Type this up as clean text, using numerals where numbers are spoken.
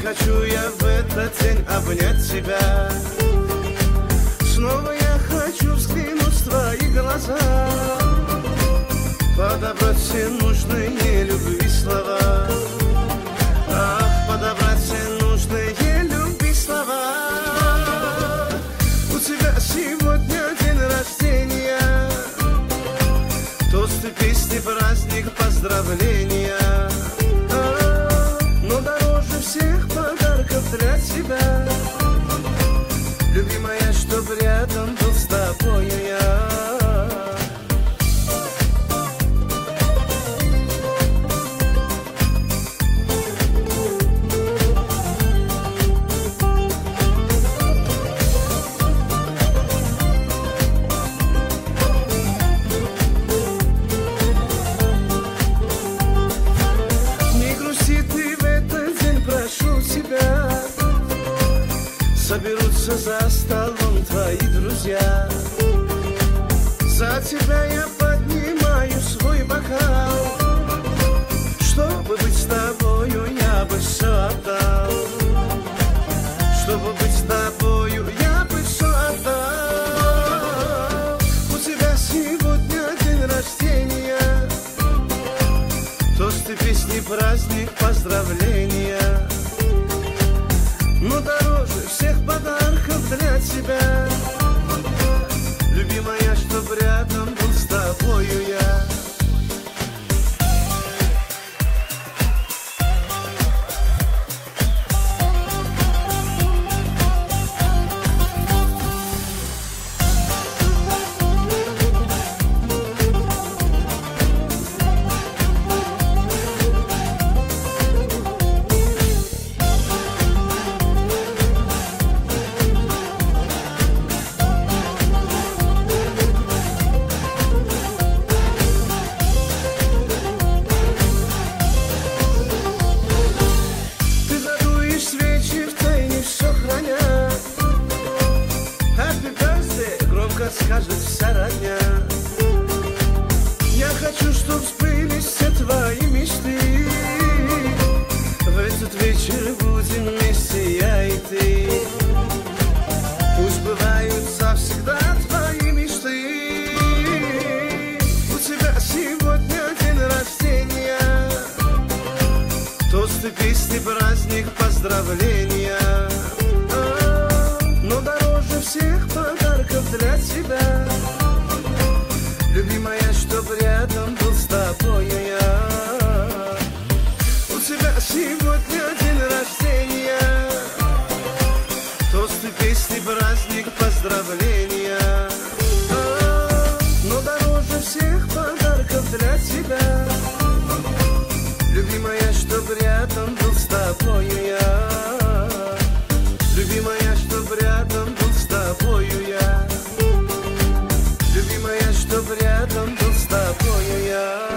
хочу я в этот день обнять тебя. Снова я хочу взглянуть в твои глаза, подобрать все нужные любви слова. Ах, подобрать все нужные любви слова. У тебя сегодня день рождения, тосты, песни, праздник, поздравления. Но дороже всех подарков для тебя, любимая, чтоб рядом был с тобою я. Соберутся за столом твои друзья, за тебя я поднимаю свой бокал. Чтобы быть с тобою, я бы все отдал. Чтобы быть с тобою, я бы все отдал. У тебя сегодня день рождения, тосты, песни, праздник, поздравления. Но дороже всех подарков для тебя, любимая, чтоб рядом был с тобою я. Скажет вся родня. Я хочу, чтоб сбылись все твои мечты. В этот вечер будем вместе я и ты. Пусть бывают завсегда твои мечты. У тебя сегодня день рождения, тосты, песни, праздник, поздравления. Но дороже всех подарков для тебя, любимая, чтоб рядом был с тобою я. У тебя сегодня день рождения, тосты, песни, праздник, поздравления. Но дороже всех подарков для тебя, любимая, чтоб рядом был с тобою я. Любимая, чтоб рядом был с тобою я. Любимая, чтоб рядом был с тобою я.